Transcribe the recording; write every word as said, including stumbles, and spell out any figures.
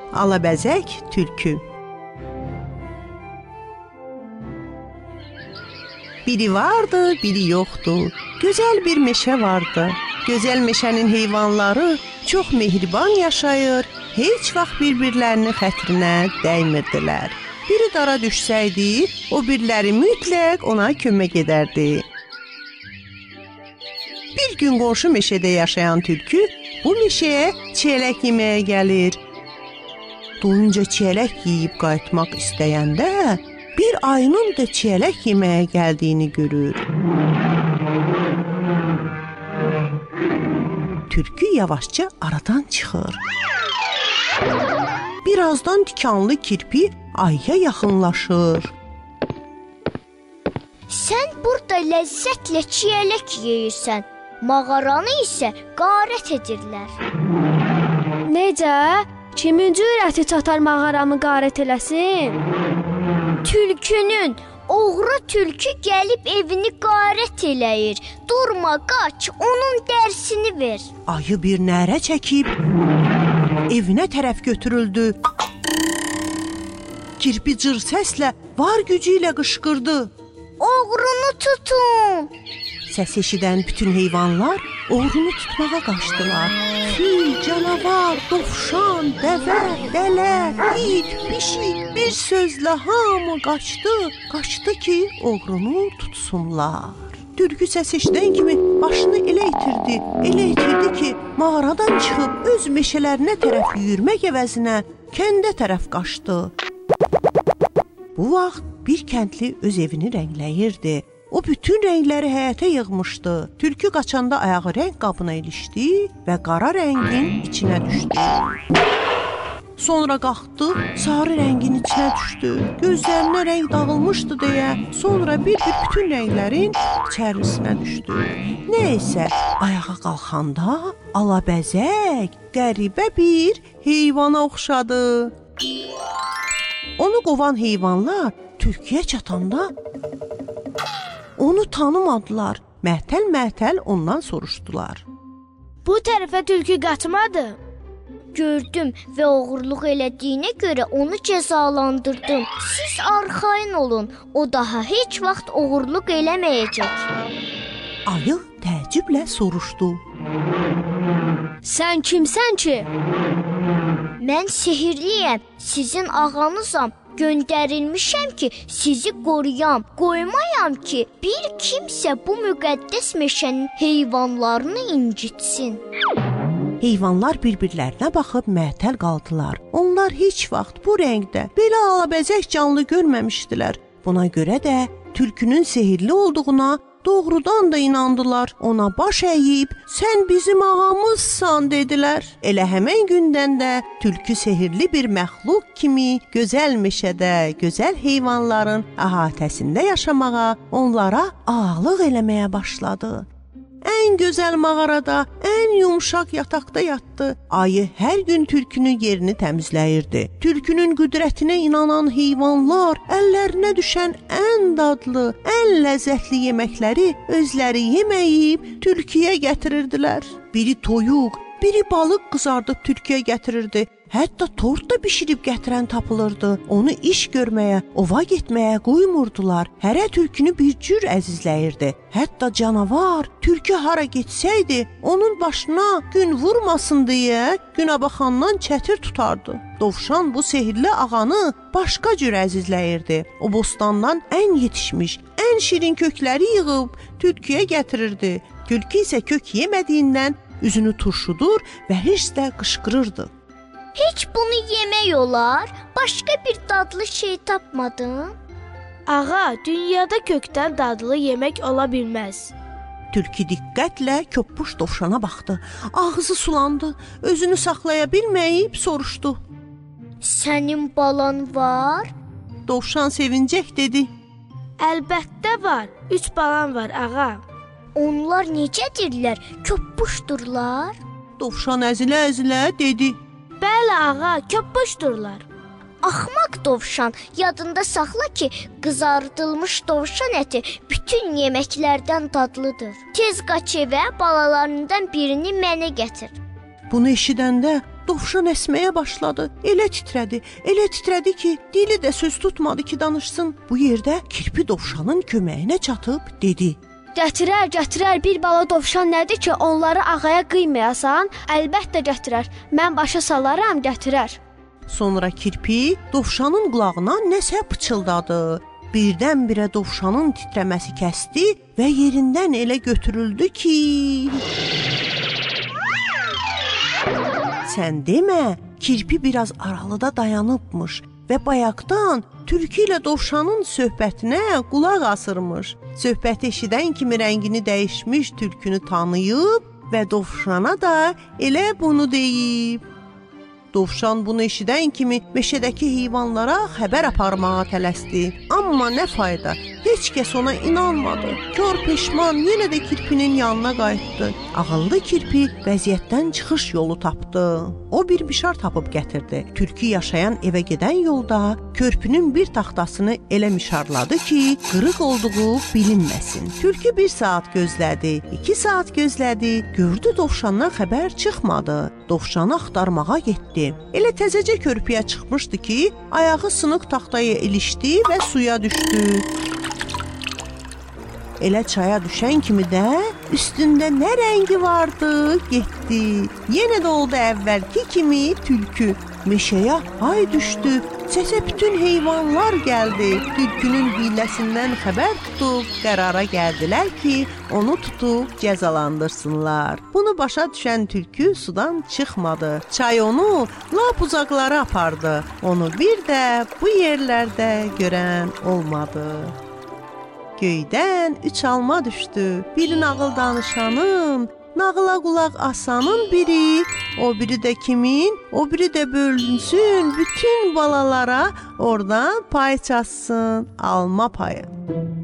Alabəzək tülkü. Biri vardı, biri yoxdu. Gözəl bir meşə vardı. Gözəl meşənin heyvanları çox mehriban yaşayır, heç vaxt bir-birlərinin xətrinə dəymirdilər. Biri dara düşsəydi, o biriləri mütləq ona kömək edərdi. Bir gün qonşu meşədə yaşayan tülkü bu meşəyə çiyələk yeməyə gəlir. Doyunca çiyələk yeyib qayıtmaq istəyəndə bir ayının da çiyələk yeməyə gəldiyini görür. Tülkü yavaşca aradan çıxır. Birazdan tikanlı kirpi ayıya yaxınlaşır. Sən burada ləzzətlə çiyələk yeyirsən, mağaranı isə qarət edirlər. Necə? Kimin cürəti çatar mağaramı qarət eləsin? Tülkünün, oğru tülkü gəlib evini qarət eləyir. Durma, qaç, onun dərsini ver. Ayı bir nərə çəkib evinə tərəf götürüldü. Kirpi cır səslə var gücü ilə qışqırdı. Oğrunu tutun! Səs eşidən bütün heyvanlar oğrunu tutmağa qaçdılar. Fil, canavar, dovşan, dəvə, dələ, it, pişik bir sözlə hamı qaçdı. Qaçdı ki, oğrunu tutsunlar. Tülkü səs eşidən kimi başını elə itirdi, elə itirdi ki, mağaradan çıxıb öz meşələrinə tərəf yürümək əvəzinə kəndə tərəf qaçdı. Bu vaxt bir kəndli öz evini rəngləyirdi. O bütün rəngləri həyətə yığmışdı. Tülkü qaçanda ayağı rəng qabına ilişdi və qara rəngin içinə düşdü. Sonra qalxdı, sarı rəngin içinə düşdü. Gözlərinə rəng dağılmışdı deyə, sonra bir-bir bütün rənglərin içərisinə düşdü. Nəysə, ayağa qalxanda alabəzək qəribə bir heyvana oxşadı. Onu qovan heyvanlar tülküyə çatanda onu tanımadılar. Məhtəl-məhtəl ondan soruşdular. Bu tərəfə tülkü qaçmadı. Gördüm və oğurluq elədiyinə görə onu cəzalandırdım. Siz arxayın olun, o daha heç vaxt oğurluq eləməyəcək. Ayı təəccüblə soruşdu. Sən kimsən ki? Mən sehirliyəm, sizin ağanızam. Göndərilmişəm ki, sizi qoruyam, qoymayam ki, bir kimsə bu müqəddəs meşənin heyvanlarını incitsin. Heyvanlar bir-birlərinə baxıb məhtəl qaldılar. Onlar heç vaxt bu rəngdə belə alabəzək canlı görməmişdilər. Buna görə də tülkünün sehirli olduğuna doğrudan da inandılar. Ona baş əyib, sən bizim ağamızsan dedilər. Elə həmən gündən də tülkü sehirli bir məxluq kimi gözəl meşədə, gözəl heyvanların əhatəsində yaşamağa, onlara ağalıq eləməyə başladı. Ən gözəl mağarada, ən yumşaq yataqda yatdı. Ayı hər gün tülkünün yerini təmizləyirdi. Tülkünün qüdrətinə inanan heyvanlar əllərinə düşən ən dadlı, ən ləzzətli yeməkləri özləri yeməyib tülküyə gətirirdilər. Biri toyuq, biri balıq qızardıb tülküyə gətirirdi. Hətta tort da bişirib gətirən tapılırdı. Onu iş görməyə, ova getməyə qoymurdular. Hərə tülkünü bir cür əzizləyirdi. Hətta canavar tülkü hara getsəydi, onun başına gün vurmasın deyə günəbaxandan çətir tutardı. Dovşan bu sehirli ağanı başqa cür əzizləyirdi. O bostandan ən yetişmiş, ən şirin kökləri yığıb tülküyə gətirirdi. Tülkü isə kök yemədiyindən üzünü turşudur və hirslə qışqırırdı. Heç bunu yemək olar? Başqa bir dadlı şey tapmadın? Ağa, dünyada kökdən dadlı yemək ola bilməz. Tülkü diqqətlə köppuş dovşana baxdı. Ağzı sulandı, özünü saxlaya bilməyib soruşdu. Sənin balan var? Dovşan sevincək dedi. Əlbəttə var, üç balam var ağa. Onlar necədirlər? Köppuşdurlar? Dovşan əzilə-əzilə dedi. Bəli ağa, köppuşdurlar. Axmaq dovşan, yadında saxla ki, qızardılmış dovşan əti bütün yeməklərdən dadlıdır. Tez qaç evə, balalarından birini mənə gətir. Bunu eşidəndə dovşan əsməyə başladı. Elə titrədi, elə titrədi ki, dili də söz tutmadı ki, danışsın. Bu yerdə kirpi dovşanın köməyinə çatıb dedi: Gətirər, gətirər bir bala dovşan nədir ki, onları ağaya qıymayasan? Əlbəttə gətirər. Mən başa salaram, gətirər. Sonra kirpi dovşanın qulağına nəsə pıçıldadı. Birdən-birə dovşanın titrəməsi kəsdi və yerindən elə götürüldü ki... Sən demə, kirpi biraz aralıda dayanıbmış və bayaqdan tülkü ilə dovşanın söhbətinə qulaq asırmış. Söhbəti eşidən kimi rəngini dəyişmiş tülkünü tanıyıb və dovşana da elə bunu deyib. Dovşan bunu eşidən kimi meşədəki heyvanlara xəbər aparmağa tələsdi. Amma nə fayda, heç kəs ona inanmadı. Kör peşman yenə də kirpinin yanına qayıtdı. Ağıllı kirpi vəziyyətdən çıxış yolu tapdı. O bir mişar tapıb gətirdi. Tülkü yaşayan evə gedən yolda körpünün bir taxtasını elə mişarladı ki, qırıq olduğu bilinməsin. Tülkü bir saat gözlədi, iki saat gözlədi, gördü dovşandan xəbər çıxmadı. Dovşanı axtarmağa getdi. Elə təzəcə körpüyə çıxmışdı ki, ayağı sınıq taxtaya ilişdi və suya düşdü. Elə çaya düşən kimi də üstündə nə rəngi vardı, getdi. Yenə də oldu əvvəlki kimi tülkü. Meşəyə ay düşdü, səsə bütün heyvanlar gəldi. Tülkünün hiləsindən xəbər tutub qərara gəldilər ki, onu tutub cəzalandırsınlar. Bunu başa düşən tülkü sudan çıxmadı. Çay onu lap uzaqlara apardı. Onu bir də bu yerlərdə görən olmadı. Göydən üç alma düşdü. Biri nağıl danışanın, nağıla qulaq asanın biri, o biri də kimin? O biri də bölünsün bütün balalara oradan pay çatsın, alma payı.